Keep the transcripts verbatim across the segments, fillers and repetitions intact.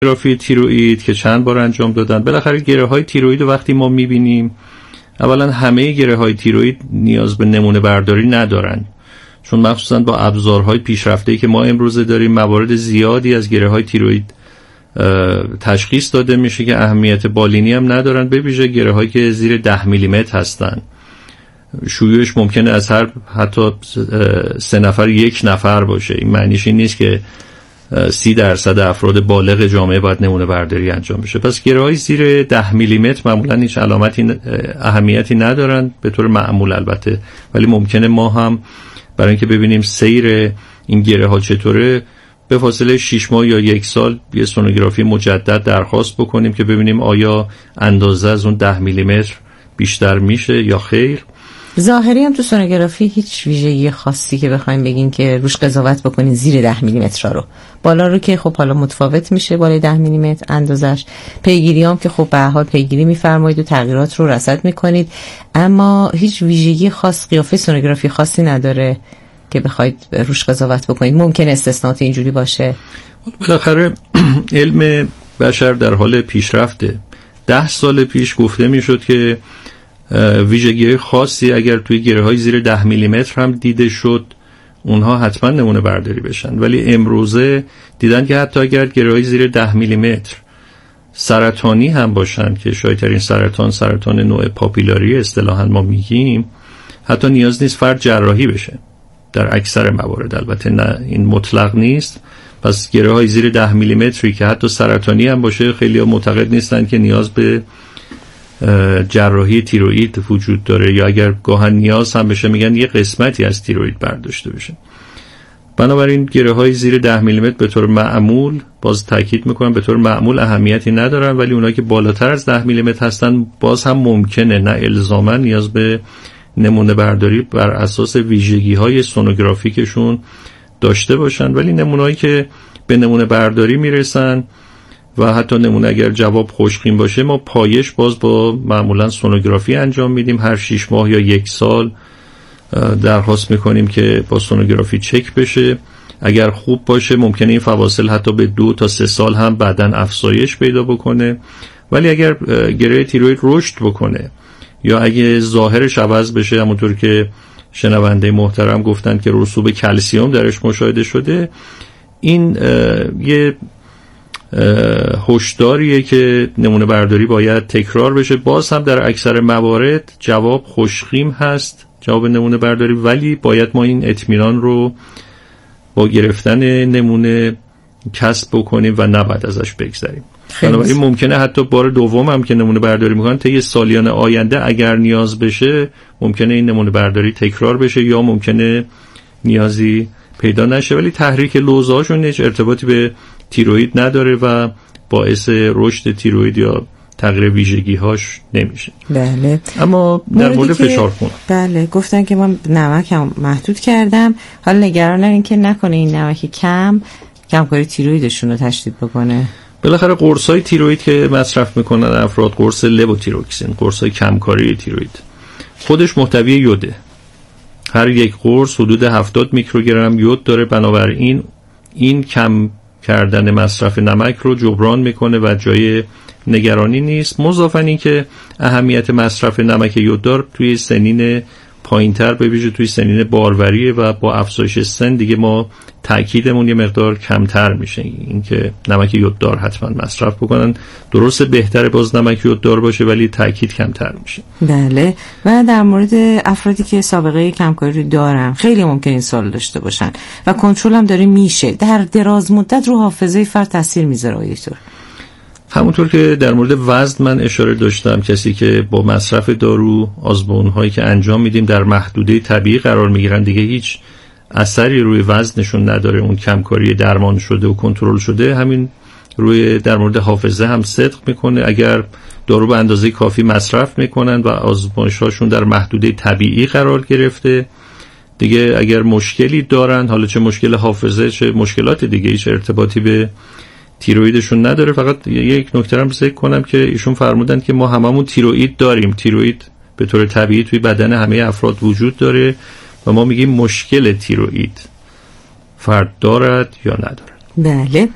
سونوگرافی تیروئید که چند بار انجام دادن. بالاخره گره های تیروئید وقتی ما میبینیم، اولا همه گره های تیروئید نیاز به نمونه برداری ندارن، چون مخصوصا با ابزارهای پیشرفته‌ای که ما امروزه داریم موارد زیادی از گره های تیروئید تشخیص داده میشه که اهمیت بالینی هم ندارن، به ویژه گره هایی که زیر ده میلیمتر هستن. شیوعش ممکنه از هر حتی سه نفر یک نفر باشه. این معنیش این نیست که سی درصد افراد بالغ جامعه باید نمونه برداری انجام بشه. پس گره های زیر ده میلیمتر معمولا هیچ علامتی اهمیتی ندارن به طور معمول البته، ولی ممکنه ما هم برای اینکه ببینیم سیر این گره ها چطوره به فاصله شش ماه یا یک سال یه سونوگرافی مجدد درخواست بکنیم که ببینیم آیا اندازه از اون ده میلیمتر بیشتر میشه یا خیر. ظاهری هم تو سونوگرافی هیچ ویژگی خاصی که بخوایم بگین که روش قضاوت بکنین زیر ده میلیمتر رو، بالا رو که خب حالا متفاوت میشه بالای ده میلیمتر اندازش، پیگیری هم که خب به هر حال پیگیری میفرمایید و تغییرات رو رصد میکنید، اما هیچ ویژگی خاص قیافه سونوگرافی خاصی نداره که بخواید روش قضاوت بکنید. ممکن استثناءات اینجوری باشه. بالاخره علم بشر در حال پیشرفته. ده سال پیش گفته میشد که ویژگی خاصی اگر توی گره های زیر ده میلیمتر هم دیده شد اونها حتما نمونه برداری بشن، ولی امروزه دیدن که حتی اگر گره های زیر ده میلیمتر سرطانی هم باشن که شایع‌ترین سرطان سرطان نوع پاپیلاری اصطلاحاً ما میگیم، حتی نیاز نیست فرد جراحی بشه در اکثر موارد، البته نه این مطلق نیست. پس گره های زیر ده میلیمتری که حتی سرطانی هم باشه خیلی ها معتقد نیستن که نیاز به جراحی تیروئید وجود داره، یا اگر گاهن نیاز هم بشه میگن یه قسمتی از تیروئید برداشته بشه. بنابراین گره های زیر ده میلیمتر به طور معمول، باز تاکید میکنم به طور معمول اهمیتی ندارن، ولی اونایی که بالاتر از ده میلیمتر هستن باز هم ممکنه نه الزاما نیاز به نمونه برداری بر اساس ویژگی های سونوگرافیکشون داشته باشن، ولی نمونه‌ای که به نمونه برداری میرسن و حتی نمونه اگر جواب خوشبین باشه ما پایش باز با معمولا سونوگرافی انجام میدیم. هر شش ماه یا یک سال درخواست میکنیم که با سونوگرافی چک بشه. اگر خوب باشه ممکنه این فواصل حتی به دو تا سه سال هم بعداً افزایش پیدا بکنه، ولی اگر گره تیروئید رشد بکنه یا اگه ظاهرش عوض بشه، همونطور که شنونده محترم گفتن که رسوب کلسیم درش مشاهده شده، این یه هشداریه که نمونه برداری باید تکرار بشه. باز هم در اکثر موارد جواب خوشخیم هست، جواب نمونه برداری، ولی باید ما این اطمینان رو با گرفتن نمونه کسب بکنیم و نباید ازش بگذریم. بنابراین ممکنه حتی بار دوم هم که نمونه برداری میکنن طی سالیان آینده اگر نیاز بشه ممکنه این نمونه برداری تکرار بشه یا ممکنه نیازی پیدا نشه، ولی تحریک لوزهاشون هیچ ارتباطی به تیروئید نداره و باعث رشد تیروئید یا تغییر ویژگی‌هاش نمیشه. بله. اما در مورد فشار خون، بله گفتن که من نمکم محدود کردم، حالا نگران این که نکنه این نمک کم کمکاری تیروئیدشون رو تشدید بکنه. بالاخره قرصای تیروئید که مصرف میکنن افراد، قرص لووتیروکسین، قرصای کمکاری تیروئید، خودش محتوی یوده. هر یک قرص حدود هفتاد میکروگرم یود داره، بنابراین این کم کردن مصرف نمک رو جبران میکنه و جای نگرانی نیست. مضافاً این که اهمیت مصرف نمک یوددار توی سنین پایینتر به ویژه توی سنین باروریه و با افزایش سن دیگه ما تأکیدمون یه مقدار کمتر میشه، این که نمک یوددار حتما مصرف بکنن. درسته بهتره باز نمک یوددار باشه ولی تأکید کمتر میشه. بله. و در مورد افرادی که سابقه کمکاری رو دارن خیلی ممکن این سوال داشته باشن و کنترل هم داره میشه، در دراز مدت رو حافظه فرد تاثیر میذاره آقای دکتر؟ همونطور که در مورد وزن من اشاره داشتم، کسی که با مصرف دارو آزمون‌هایی که انجام میدیم در محدوده طبیعی قرار میگیرن دیگه هیچ اثری روی وزنشون نداره، اون کمکاری درمان شده و کنترل شده. همین روی در مورد حافظه هم صدق میکنه. اگر دارو به اندازه کافی مصرف میکنن و آزمایش‌هاشون در محدوده طبیعی قرار گرفته، دیگه اگر مشکلی دارن، حالا چه مشکل حافظه چه مشکلات دیگه، هیچ ارتباطی به تیروئیدشون نداره. فقط یک نکته هم ذکر کنم که ایشون فرمودن که ما هممون تیروئید داریم. تیروئید به طور طبیعی توی بدن همه افراد وجود داره و ما میگیم مشکل تیروئید فرد دارد یا ندارد. بله.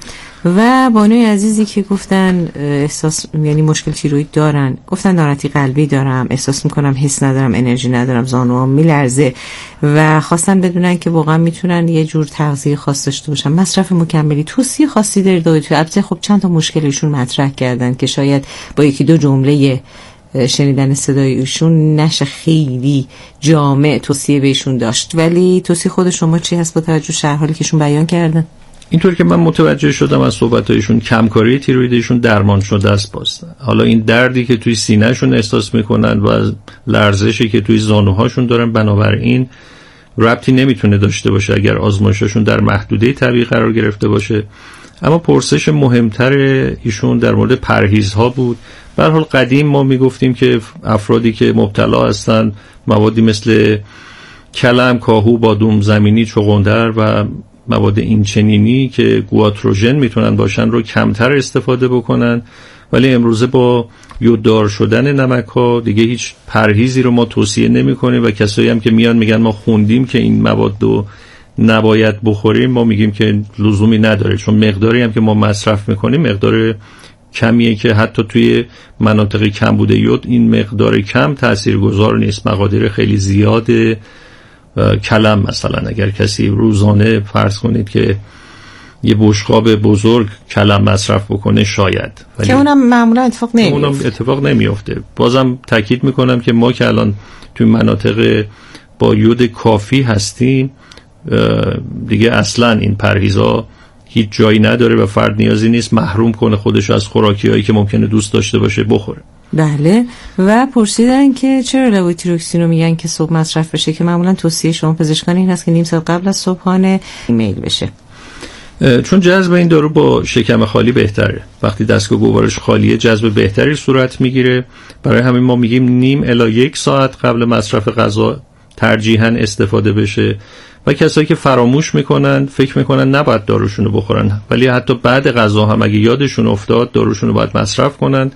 و بانوی عزیزی که گفتن احساس یعنی مشکل تیروئید دارن، گفتن ناراحتی قلبی دارم، احساس میکنم حس ندارم، انرژی ندارم، زانوام میلرزه و خواستن بدونن که واقعا میتونن یه جور تغذیه خاص داشته باشن، مصرف مکملی، توصیه خاصی دارید؟ البته خب چند تا مشکلشون مطرح کردن که شاید با یکی دو جمله شنیدن صدای ایشون نشه خیلی جامع توصیه بهشون داشت، ولی توصیه خود شما چی هست با توجه شرح حالی که ایشون بیان کردن؟ اینطور که من متوجه شدم از صحبتایشون کمکاری تیرویدشون درمان شده است. باز حالا این دردی که توی سینه‌شون احساس میکنن و لرزشی که توی زانوهاشون دارن بنابراین ربطی نمیتونه داشته باشه اگر آزمایششون در محدوده طبیعی قرار گرفته باشه. اما پرسش مهمتر ایشون در مورد پرهیزها بود. به هر حال قدیم ما میگفتیم که افرادی که مبتلا هستن موادی مثل کلم، کاهو، بادوم زمینی، چغندر و مواد اینچنینی که گواتروژن میتونن باشن رو کمتر استفاده بکنن، ولی امروزه با یوددار شدن نمک ها دیگه هیچ پرهیزی رو ما توصیه نمی کنیم و کسایی هم که میان میگن ما خوندیم که این مواد رو نباید بخوریم، ما میگیم که لزومی نداره، چون مقداری هم که ما مصرف میکنیم مقدار کمیه که حتی توی مناطق کمبود یود این مقدار کم تاثیرگذار نیست. مقادیر خیلی زیاده کلم مثلا اگر کسی روزانه فرض کنید که یه بشقاب بزرگ کلم مصرف بکنه شاید، که اونم معمولا اتفاق نمیفته. اونم اتفاق نمیفته. بازم تاکید میکنم که ما که الان توی مناطق با یود کافی هستیم دیگه اصلا این پرهیزا هیچ جایی نداره و فرد نیازی نیست محروم کنه خودش از خوراکیایی که ممکنه دوست داشته باشه بخوره. بله. و پرسیدن که چرا لوتیروکسین رو میگن که صبح مصرف بشه، که معمولا توصیه شما پزشکان این هست که نیم ساعت قبل از صبحانه ایمیل بشه، چون جذب این دارو با شکم خالی بهتره. وقتی دستگاه گوارش خالیه جذب بهتری صورت میگیره، برای همین ما میگیم نیم الی یک ساعت قبل مصرف غذا ترجیحاً استفاده بشه. و کسایی که فراموش میکنن فکر میکنن نباید داروشون رو بخورن، ولی حتی بعد غذا هم اگه یادشون افتاد داروشون رو باید مصرف کنن.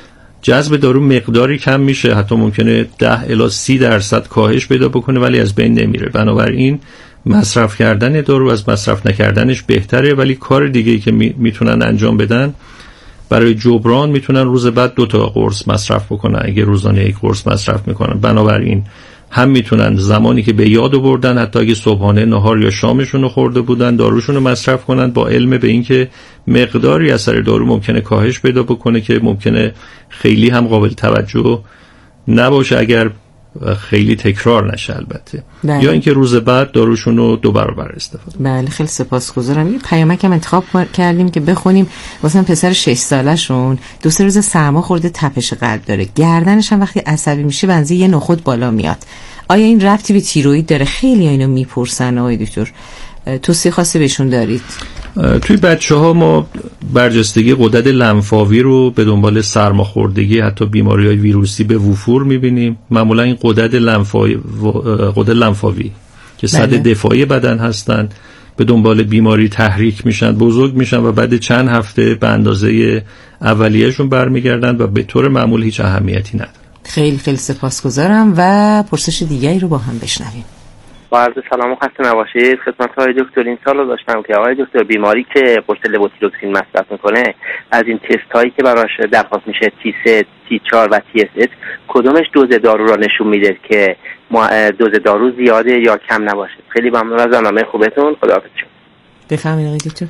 جذب دارو مقداری کم میشه، حتی ممکنه ده الی سی درصد کاهش پیدا بکنه ولی از بین نمیره. بنابراین مصرف کردن دارو از مصرف نکردنش بهتره، ولی کار دیگه‌ای که میتونن انجام بدن برای جبران میتونن روز بعد دو تا قرص مصرف بکنن اگه روزانه یک قرص مصرف میکنن. بنابراین هم میتونن زمانی که به یاد آوردن حتی اگه صبحانه، نهار یا شامشون رو خورده بودن داروشون رو مصرف کنن، با علم به این که مقداری اثر دارو ممکنه کاهش پیدا بکنه که ممکنه خیلی هم قابل توجه نباشه اگر خیلی تکرار نشه البته. بله. یا اینکه روز بعد داروشون رو دو برابر استفاده. بله خیلی سپاسگزارم. یه پیامک هم انتخاب کردیم که بخونیم واسه پسر شش سالشون دو سه روز سرما خورده، تپش قلب داره، گردنش هم وقتی عصبی میشه بنزی یه نخود بالا میاد. آیا این ربطی به تیروئید داره؟ خیلی اینو میپرسن آقای دکتر، توصیه خاصی بهشون دارید؟ توی بچه ها ما برجستگی غدد لنفاوی رو به دنبال سرماخوردگی حتی بیماری های ویروسی به وفور میبینیم. معمولا این غدد لنفاوی غدد لنفاوی که سد دفاعی بدن هستن به دنبال بیماری تحریک میشن، بزرگ میشن و بعد چند هفته به اندازه اولیه‌شون برمیگردن و به طور معمول هیچ اهمیتی نداره. خیلی خیلی سپاسگزارم و پرسش دیگری رو با هم بشنویم. با عرض سلام و خسته نباشید خدمت های دکتر. این سال رو داشتم که آقای دکتر بیماری که قرص لوتیروکسین مصرف میکنه از این تست هایی که براش درخواست میشه تی سه، تی چهار و تی اس اس کدومش دوز دارو را نشون میده که دوز دارو زیاده یا کم نباشه؟ خیلی ممنون از برنامه خوبتون. خداحافظ. بفرمایید آقای دکتر.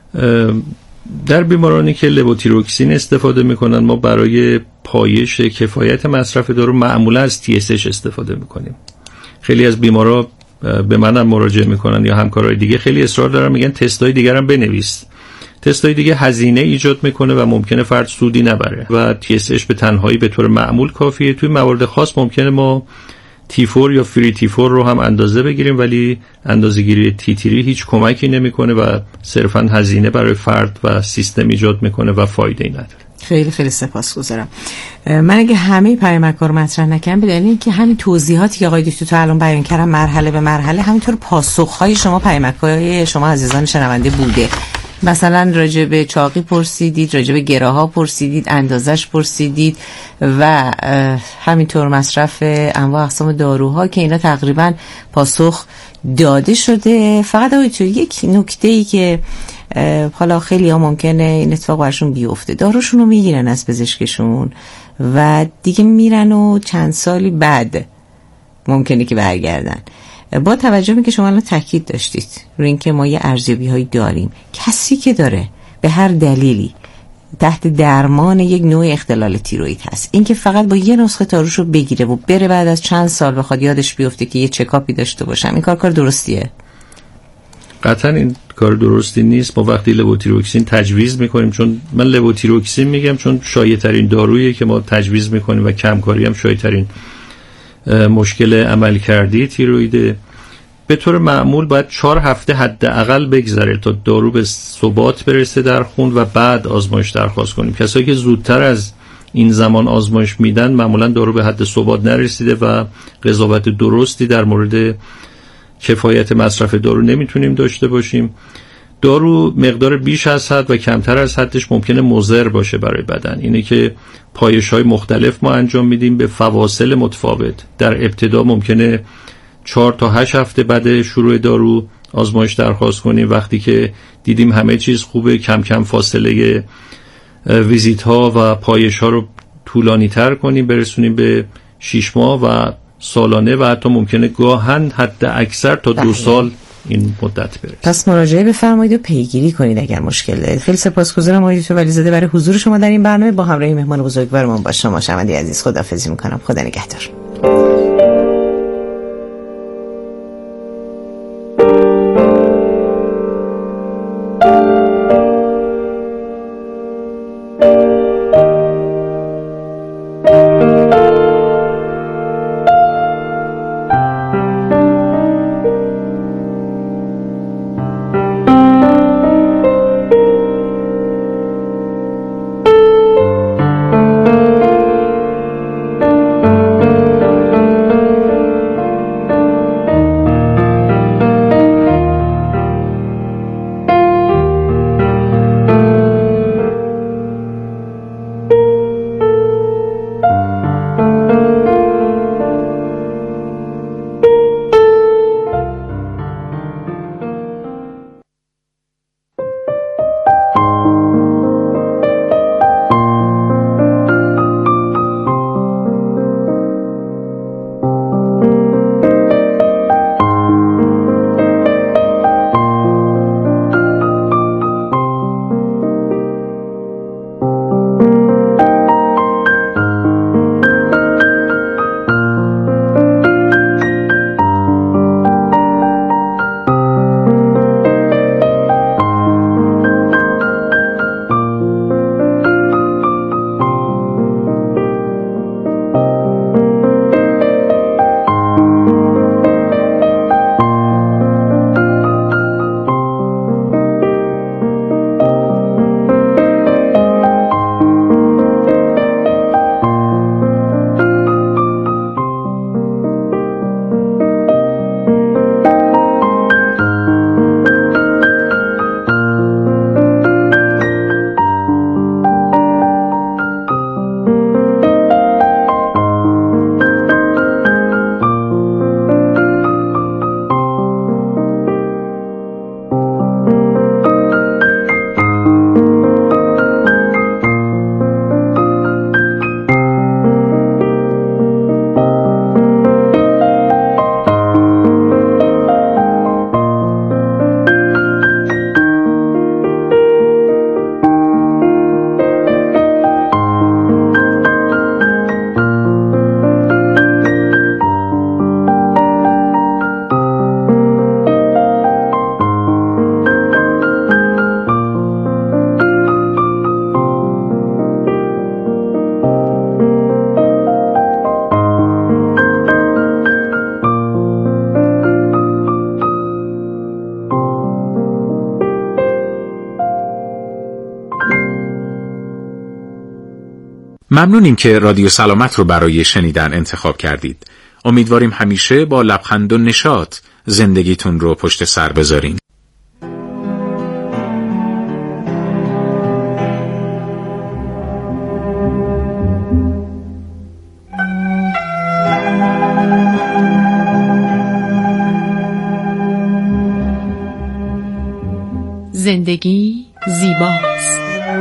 در بیمارانی که لوتیروکسین استفاده میکنن ما برای پایش کفایت مصرف دارو معمولا از تی اس اچ استفاده میکنیم. خیلی از بیمارا به منم مراجعه میکنن یا همکارای دیگه خیلی اصرار دارن میگن تستای دیگه هم بنویس. تستای دیگه هزینه ایجاد میکنه و ممکنه فرد سودی نبره و تی اس اچ به تنهایی به طور معمول کافیه. توی موارد خاص ممکنه ما تی فور یا فری تی فور رو هم اندازه بگیریم ولی اندازه‌گیری تیتری هیچ کمکی نمیکنه و صرفاً هزینه برای فرد و سیستم ایجاد میکنه و فایده ای نداره. خیلی خیلی سپاسگزارم. من اگه همه پیامک‌ها رو مطرح نکنم به دلیل اینکه همین توضیحاتی که آقای دکتر تو الان بیان کردن مرحله به مرحله همینطور پاسخ‌های شما پیامک‌های شما عزیزان شنونده بوده. مثلا راجع به چاقی پرسیدید، راجع به گراها پرسیدید، اندازش پرسیدید و همینطور مصرف انواع اقسام داروها که اینا تقریبا پاسخ داده شده. فقط آقای دکتر یک نکته‌ای که حالا خیلی ها ممکنه این اتفاق برشون بیفته، داروشون رو میگیرن از پزشکشون و دیگه میرن و چند سالی بعد ممکنه که برگردن. با توجه به که شما الان تاکید داشتید روی اینکه ما یه ارزیابی هایی داریم، کسی که داره به هر دلیلی تحت درمان یک نوع اختلال تیروئید هست، اینکه فقط با یه نسخه داروش رو بگیره و بره بعد از چند سال بخواد یادش بیفته که یه چکاپی داشته باشم، این کار کار درستیه؟ قطعا این کار درستی نیست. ما وقتی لووتیروکسین تجویز میکنیم، چون من لووتیروکسین میگم چون شایع ترین دارویی که ما تجویز میکنیم و کمکاری هم شایع ترین مشکل عملکردی تیروئید، به طور معمول باید چهار هفته حداقل بگذره تا دارو به ثبات برسه در خون و بعد آزمایش درخواست کنیم. کسایی که زودتر از این زمان آزمایش میدن معمولا دارو به حد ثبات نرسیده و قضاوت درستی در مورد کفایت مصرف دارو نمیتونیم داشته باشیم. دارو مقدار بیش از حد و کمتر از حدش ممکنه مضر باشه برای بدن. اینه که پایش‌های مختلف ما انجام میدیم به فواصل متفاوت. در ابتدا ممکنه چهار تا هشت هفته بعد شروع دارو آزمایش درخواست کنیم. وقتی که دیدیم همه چیز خوبه، کم کم فاصله ویزیت ها و پایش ها رو طولانی تر کنیم، برسونیم به شش ماه و سالانه و حتی ممکنه گاهن حد اکثر تا دو سال این مدت برسه. پس مراجعه بفرمایید و پیگیری کنید اگر مشکل دارید. خیلی سپاسگزارم آقای دکتر ولیزاده برای حضور شما در این برنامه. با همراهی مهمان بزرگوارمون با شما شنونده عزیز خداحافظی میکنم. خدا نگهدار. ممنونیم که رادیو سلامت رو برای شنیدن انتخاب کردید. امیدواریم همیشه با لبخند و نشاط زندگیتون رو پشت سر بذارین. زندگی زیباست.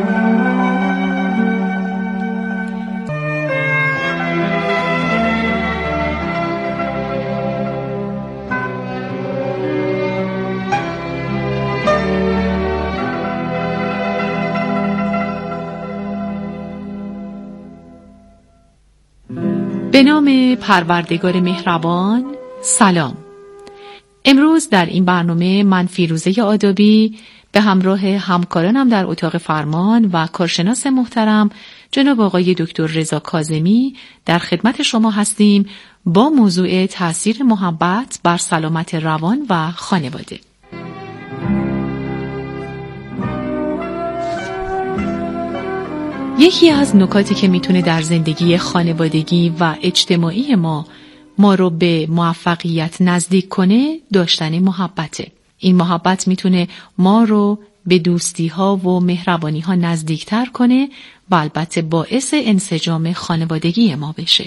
به نام پروردگار مهربان. سلام. امروز در این برنامه من فیروزه آدابی به همراه همکارانم در اتاق فرمان و کارشناس محترم جناب آقای دکتر رضا کاظمی در خدمت شما هستیم با موضوع تأثیر محبت بر سلامت روان و خانواده. یکی از نکاتی که میتونه در زندگی خانوادگی و اجتماعی ما ما رو به موفقیت نزدیک کنه داشتن محبته. این محبت میتونه ما رو به دوستی ها و مهربانی ها نزدیکتر کنه و البته باعث انسجام خانوادگی ما بشه.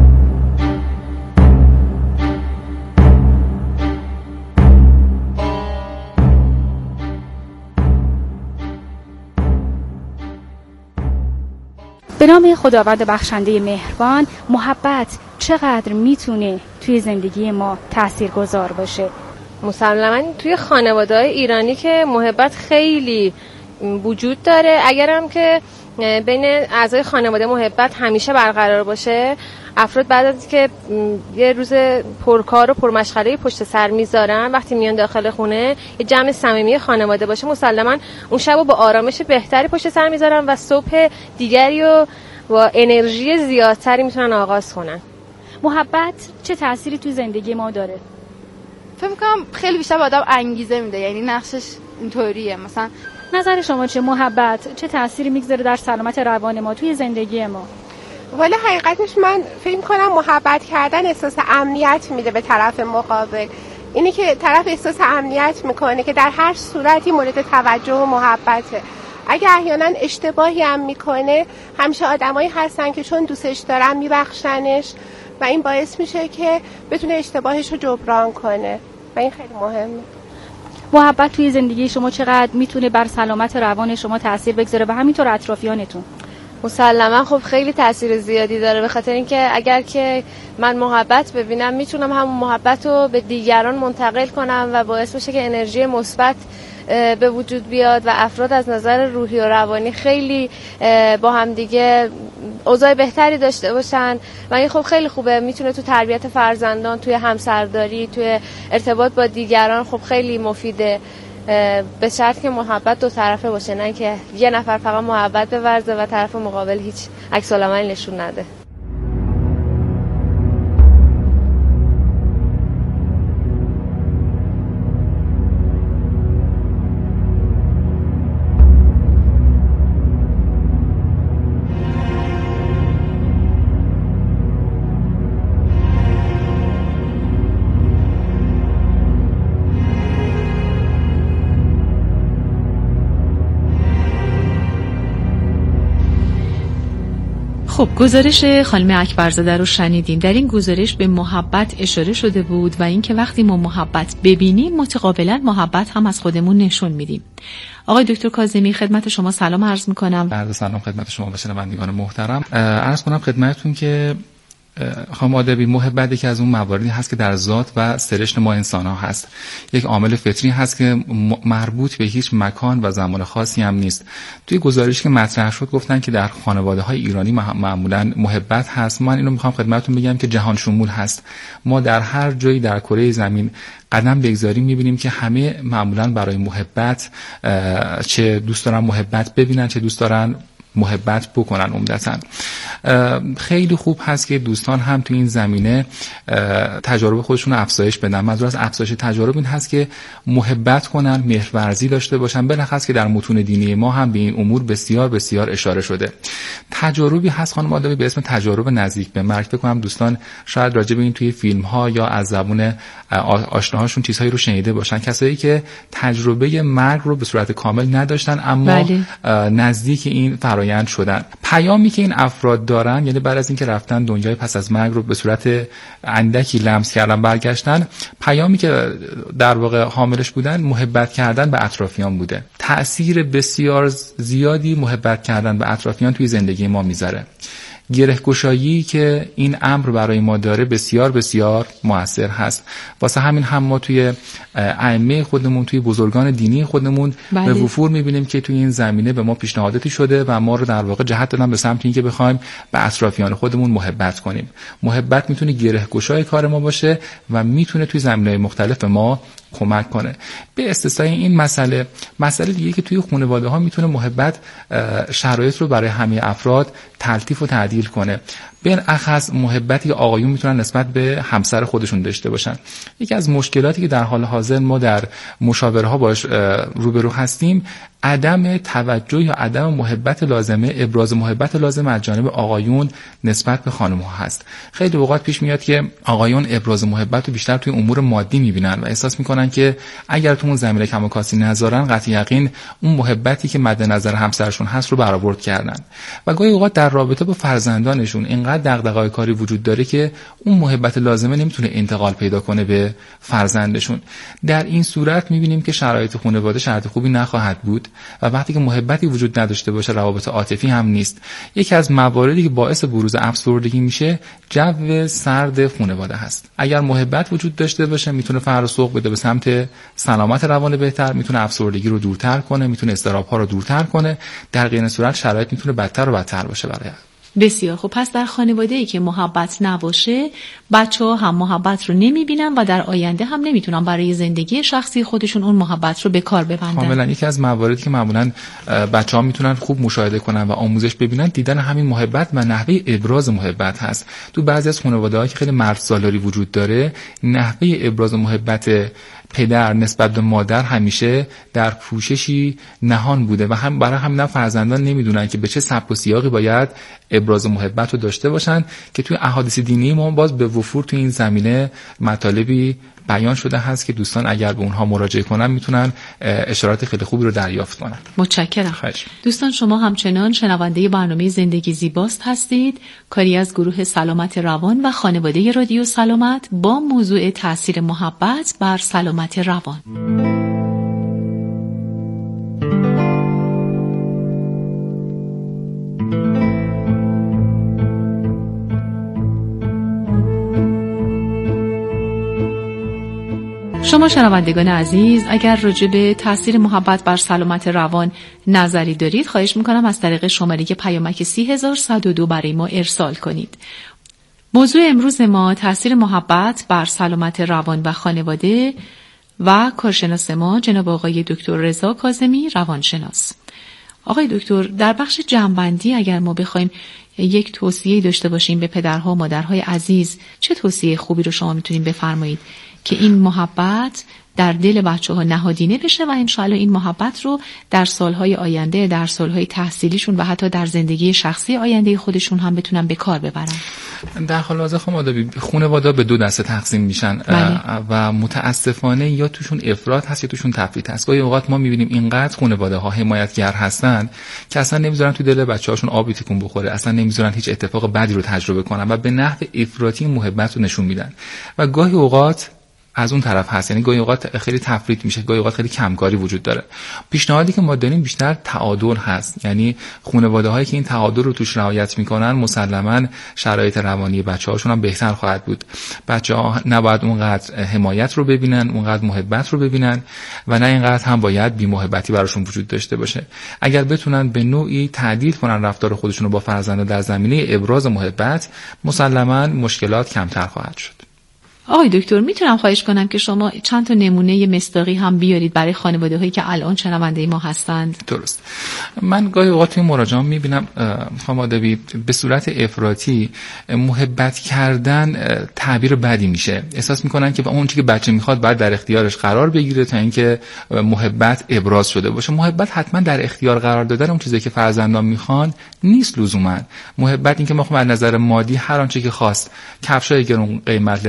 به نام خداوند بخشنده مهربان، محبت چقدر میتونه توی زندگی ما تاثیرگذار باشه؟ مسلماً توی خانواده‌های ایرانی که محبت خیلی وجود داره. اگرم که بین اعضای خانواده محبت همیشه برقرار باشه، افراد بعد از که یه روز پرکار و پرمشغله پشت سر میذارن، وقتی میان داخل خونه یه جمع صمیمی خانواده باشه، مسلماً اون شبو با آرامش بهتری پشت سر میذارن و صبح دیگری و با انرژی زیادتری میتونن آغاز کنن. محبت چه تأثیری تو زندگی ما داره؟ فکر می‌کنم خیلی بیشتر به آدم انگیزه میده، یعنی نقشش اینطوریه. مثلا نظر شما چه؟ محبت چه تأثیری میگذاره در سلامت روان ما توی زندگی ما؟ ولی حقیقتش من فکر کنم محبت کردن احساس امنیت میده به طرف مقابل. اینی که طرف احساس امنیت میکنه که در هر صورتی مورد توجه و محبته. اگه احیانا اشتباهی هم میکنه، همیشه آدمایی هستن که چون دوستش دارن میبخشنش و این باعث میشه که بتونه اشتباهش رو جبران کنه و این خیلی مهمه. محبت توی زندگی شما چقدر میتونه بر سلامت روان شما تأثیر بگذاره و همینطور اطرافیانتون؟ مسلما خب خیلی تاثیر زیادی داره، به خاطر اینکه اگر که من محبت ببینم میتونم همون محبت رو به دیگران منتقل کنم و باعث بشه که انرژی مثبت به وجود بیاد و افراد از نظر روحی و روانی خیلی با هم دیگه اوضاع بهتری داشته باشن و این خب خیلی خوبه. میتونه تو تربیت فرزندان، توی همسرداری، توی ارتباط با دیگران خب خیلی مفیده، به شرط که محبت دو طرفه باشه، نه که یه نفر فقط محبت بورزه و طرف مقابل هیچ عکس العملی نشون نده. خب گزارش خانم اکبرزاده رو شنیدیم. در این گزارش به محبت اشاره شده بود و اینکه وقتی ما محبت ببینیم متقابلا محبت هم از خودمون نشون میدیم. آقای دکتر کاظمی خدمت شما سلام عرض میکنم. عرض سلام خدمت شما و شنوندگان محترم. عرض کنم خدمتتون که خانم آدابی، محبت یکی از اون مواردی هست که در ذات و سرشت ما انسان ها هست. یک عامل فطری هست که مربوط به هیچ مکان و زمان خاصی هم نیست. توی گزارشی که مطرح شد گفتن که در خانواده های ایرانی معمولا محبت هست. من اینو میخوام خدمتتون بگم که جهان شمول هست. ما در هر جایی در کره زمین قدم بگذاریم میبینیم که همه معمولا برای محبت، چه دوست دارن محبت ببینن چه دوست دارن محبت بکنن عمدتاً. خیلی خوب هست که دوستان هم تو این زمینه تجارب خودشون رو افزایش بدن. منظور از افزایش تجارب این هست که محبت کنن، مهرورزی داشته باشن. بالاخص که در متون دینی ما هم به این امور بسیار بسیار اشاره شده. تجاربی هست خانم آدابی به اسم تجارب نزدیک به مرگ. فکر کنم دوستان شاید راجع به این توی فیلم ها یا از زبون آشناهاشون چیزهایی رو شنیده باشن. کسایی که تجربه مرگ رو به صورت کامل نداشتن اما بله. نزدیک این فرایند شدن. پیامی که این افراد دارن، یعنی بعد از اینکه رفتن دنیای پس از مرگ رو به صورت اندکی لمس کردن برگشتن، پیامی که در واقع حاملش بودن محبت کردن به اطرافیان بوده. تأثیر بسیار زیادی محبت کردن به اطرافیان توی زندگی ما میذاره. گره‌گشایی که این امر برای ما داره بسیار بسیار مؤثر هست. واسه همین هم ما توی ائمه خودمون، توی بزرگان دینی خودمون بله. به وفور می‌بینیم که توی این زمینه به ما پیشنهاداتی شده و ما رو در واقع جهت دادن به سمت اینکه بخوایم به اطرافیان خودمون محبت کنیم. محبت میتونه گره‌گشای کار ما باشه و میتونه توی زمینه‌های مختلف ما کمک کنه. به استثنای این مسئله، مسئله دیگه که توی خانواده ها میتونه محبت شرایط رو برای همه افراد تلطیف و تعدیل کنه. بالاخص محبتی که آقایون میتونن نسبت به همسر خودشون داشته باشن. یکی از مشکلاتی که در حال حاضر ما در مشاوره ها باش روبرو هستیم، عدم توجه یا عدم محبت لازمه، ابراز محبت لازم از جانب آقایون نسبت به خانم ها هست. خیلی اوقات پیش میاد که آقایون ابراز محبت رو بیشتر توی امور مادی میبینن و احساس میکنن که اگر تو اون زمینه کم و کاسی نذارن، قطع یقین اون محبتی که مد نظر همسرشون هست رو برآورد کردن. و گاهی اوقات در رابطه با فرزندانشون اینقدر دغدغه‌های کاری وجود داره که اون محبت لازمه نمیتونه انتقال پیدا کنه به فرزندشون. در این صورت میبینیم که شرایط خانواده شرایط خوبی نخواهد بود و وقتی که محبتی وجود نداشته باشه، روابط عاطفی هم نیست. یکی از مواردی که باعث بروز افسردگی میشه، جو سرد خانواده هست. اگر محبت وجود داشته باشه، میتونه فر و سوق بده به سمت سلامت روان بهتر، میتونه افسردگی رو دورتر کنه، میتونه اضطراب‌ها رو دورتر کنه. در غیر این صورت شرایط میتونه بدتر و بدتر باشه برای بسیار خوب. پس در خانواده‌ای که محبت نباشه، بچه‌ها هم محبت رو نمی‌بینن و در آینده هم نمیتونن برای زندگی شخصی خودشون اون محبت رو به کار ببندن. کاملا. یکی از مواردی که معمولاً بچه‌ها میتونن خوب مشاهده کنن و آموزش ببینن، دیدن همین محبت و نحوه ابراز محبت هست. تو بعضی از خانواده‌ها که خیلی مردسالاری وجود داره، نحوه ابراز محبت پدر نسبت به مادر همیشه در پوششی نهان بوده و هم برای همین فرزندان نمیدونن که به چه سبک و سیاقی باید ابراز محبت رو داشته باشن، که توی احادیث دینی ما باز به وفور توی این زمینه مطالبی بیان شده هست که دوستان اگر به اونها مراجعه کنن میتونن اشارات خیلی خوبی رو دریافت کنن. متشکرم. خواهش. دوستان شما همچنان شنونده برنامه زندگی زیباست هستید، کاری از گروه سلامت روان و خانواده رادیو سلامت با موضوع تاثیر محبت بر سلامت روان. شما شنوندگان عزیز، اگر راجع به تاثیر محبت بر سلامت روان نظری دارید، خواهش میکنم از طریق شماره پیامک سی هزار و صد و دو برای ما ارسال کنید. موضوع امروز ما تاثیر محبت بر سلامت روان و خانواده و کارشناس ما جناب آقای دکتر رضا کاظمی، روانشناس. آقای دکتر، در بخش جمع‌بندی اگر ما بخوایم یک توصیه داشته باشیم به پدرها و مادرهای عزیز، چه توصیه خوبی رو شما میتونید بفرمایید که این محبت در دل بچه‌ها نهادینه بشه و انشاءالله این محبت رو در سالهای آینده، در سالهای تحصیلیشون و حتی در زندگی شخصی آینده خودشون هم بتونن به کار ببرن؟ در حال حاضر خانواده خانواده به دو دسته تقسیم میشن بله. و متاسفانه یا توشون افراط هست یا توشون تفریط هست. گاهی اوقات ما میبینیم اینقدر خانواده ها حمایتگر هستن که اصلا نمیذارن تو دل بچه‌هاشون آبی تکون بخوره، اصلا نمیذارن هیچ اتفاق بدی رو تجربه کنن و به نحو افراطی محبت رو نشون میدن. و گاهی اوقات از اون طرف هست، یعنی گاهی اوقات خیلی تفریط میشه، گاهی اوقات خیلی کمکاری وجود داره. پیشنهادی که ما داریم بیشتر تعادل هست، یعنی خانواده هایی که این تعادل رو توش رعایت میکنن مسلماً شرایط روانی بچه‌هاشون هم بهتر خواهد بود. بچه‌ها نباید اونقدر حمایت رو ببینن، اونقدر محبت رو ببینن و نه اینقدر هم باید بی محبتی براشون وجود داشته باشه. اگر بتونن به نوعی تعدیل کنن رفتار خودشون رو با فرزندان در زمینه ابراز محبت، مسلماً مشکلات کمتر خواهد شد. آقای دکتر، میتونم خواهش کنم که شما چند تا نمونه مصداقی هم بیارید برای خانواده هایی که الان شنونده ما هستند؟ درست. من گاهی اوقات توی مراجعه میبینم خانواده به صورت افراطی محبت کردن تعبیر بدی میشه. احساس میکنن که اون چیزی که بچه میخواد باید در اختیارش قرار بگیره تا اینکه محبت ابراز شده باشه. محبت حتما در اختیار قرار دادن اون چیزی که فرزندان میخوان نیست لزوما. محبت این که ما از نظر مادی هر آنچه که خواست، کفشای گرون قیمت، لباس گرون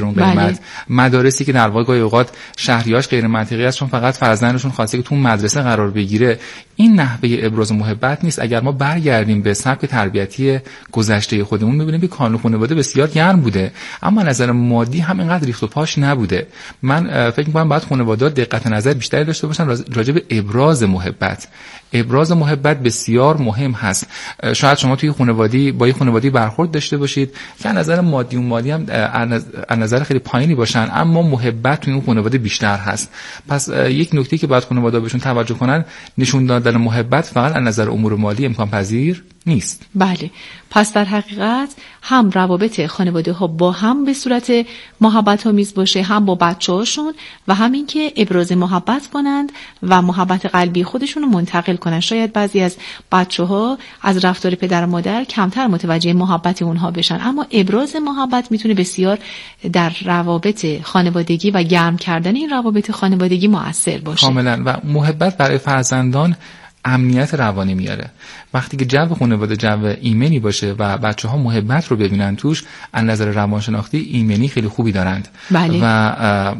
گرون قیمت. بله. مدارسی که در واقع گاهی اوقات شهریه‌اش غیر منطقی است چون فقط فرزندشون خواسته که تو مدرسه قرار بگیره. این نحوه ابراز محبت نیست. اگر ما برگردیم به سبک تربیتی گذشته خودمون می‌بینیم که کانون خانواده بسیار گرم بوده، اما نظر مادی هم اینقدر ریخت و پاش نبوده. من فکر می‌کنم باید خانواده‌ها دقت نظر بیشتری داشته باشن راجع به ابراز محبت. ابراز محبت بسیار مهم هست. شاید شما توی خانوادگی با یه خانوادگی برخورد داشته باشید که از نظر مادی و مالی هم از نظر خیلی پایینی باشن، اما محبت توی اون خانواده بیشتر هست. پس یک نکته که باید خانواده‌ها بهشون توجه کنن، نشون دادن محبت فقط از نظر امور مالی امکان پذیر نیست. بله، پس در حقیقت هم روابط خانواده ها با هم به صورت محبت آمیز باشه، هم با بچه هاشون، و هم این که ابراز محبت کنند و محبت قلبی خودشون رو منتقل کنند. شاید بعضی از بچه ها از رفتار پدر و مادر کمتر متوجه محبت اونها بشن، اما ابراز محبت میتونه بسیار در روابط خانوادگی و گرم کردن این روابط خانوادگی مؤثر باشه. کاملا. و محبت برای فرزندان امنیت روانی میاره. وقتی که جو خانواده جو ایمنی باشه و بچه‌ها محبت رو ببینن توش، از نظر روانشناختی ایمنی خیلی خوبی دارند. بله. و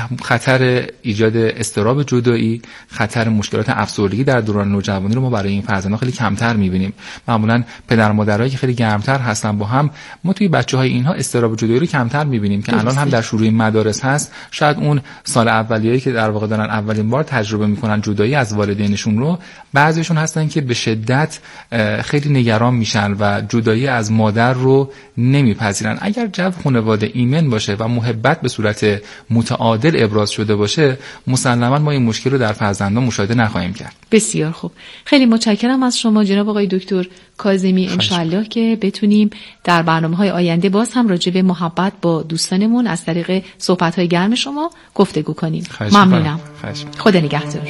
خطر ایجاد اضطراب جدایی، خطر مشکلات افسردگی در دوران نوجوانی رو ما برای این فرزندان خیلی کمتر میبینیم. معمولا پدر و مادرایی که خیلی گرمتر هستن با هم، ما توی بچه‌های اینها اضطراب جدایی رو کمتر میبینیم که الان هم در شروع مدارس هست. شاید اون سال اولیه‌ای که در واقع دارن اولین بار تجربه میکنن جدایی از والدینشون رو، بعضیشون هستن که به شدت خیلی نگران میشن و جدایی از مادر رو نمیپذیرن. اگر جو خانواده ایمن باشه و محبت به صورت متعادل ابراز شده باشه، مسلماً ما این مشکل رو در فرزندان مشاهده نخواهیم کرد. بسیار خوب، خیلی متشکرم از شما جناب آقای دکتر کاظمی. انشالله که بتونیم در برنامه‌های آینده باز هم راجع به محبت با دوستانمون از طریق صحبت‌های گرم شما گفتگو کنیم. ممنونم. خدا نگهدار.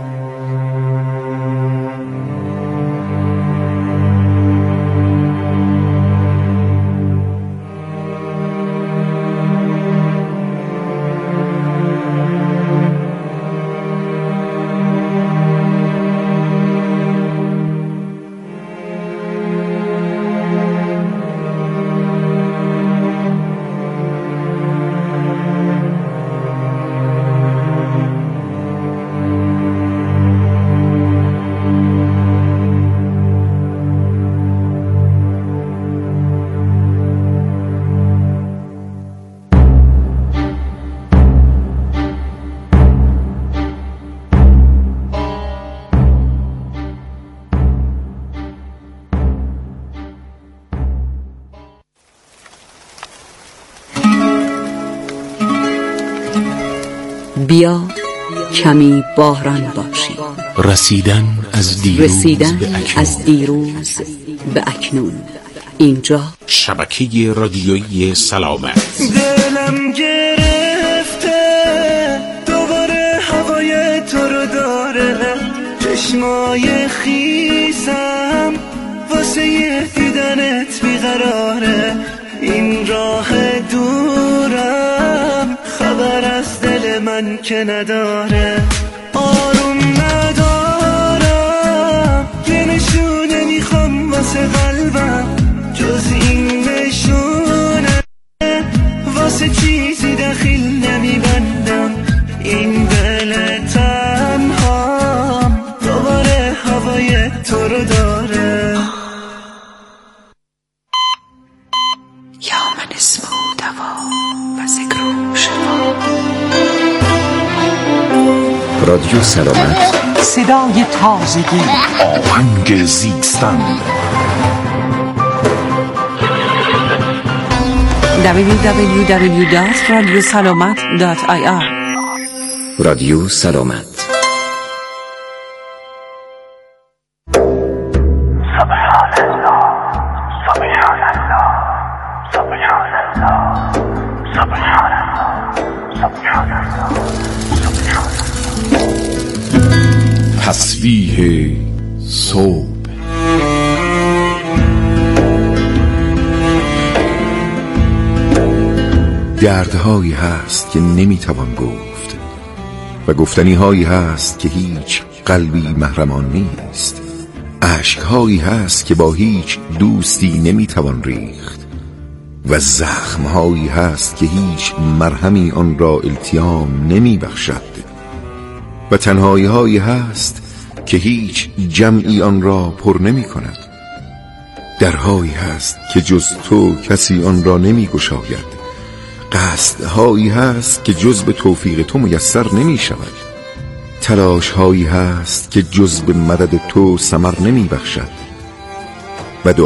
بیا کمی باران باشی. رسیدن از دیروز رسیدن به اکنون. از دیروز به اکنون. اینجا شبکه رادیویی سلامت. دلم گرفته دوباره هوای تو رو داره، چشمای خیسم واسه دیدنت بیقراره، این راه دورم خبر از دل من که نداره، آروم ندارم، یه نشونه میخوام واسه قلبم، جز این نشونه واسه چیزی دخیل نمیبندم، این دل تنهام دوباره هوای تو رو داره. یا من اسمه دوا و ذکر شفا. رادیو سلامت، صدای تازگی، آهنگ زیستن. دبلیو دبلیو دبلیو دات رادیو سلامت دات آی آر. رادیو سلامت. تسبیح صبح. دردهایی هست که نمیتوان گفت و گفتنی هایی هست که هیچ قلبی محرمان نیست، اشکهایی هست که با هیچ دوستی نمیتوان ریخت، و زخمهایی هست که هیچ مرهمی آن را التیام نمی بخشد و تنهایی هایی هست که هیچ جمعی آن را پر نمی کند. درهایی هست که جز تو کسی آن را نمی گشاید. قصدهایی هست که جز به توفیق تو میسر نمی شود. تلاش هایی هست که جز به مدد تو ثمر نمی بخشد.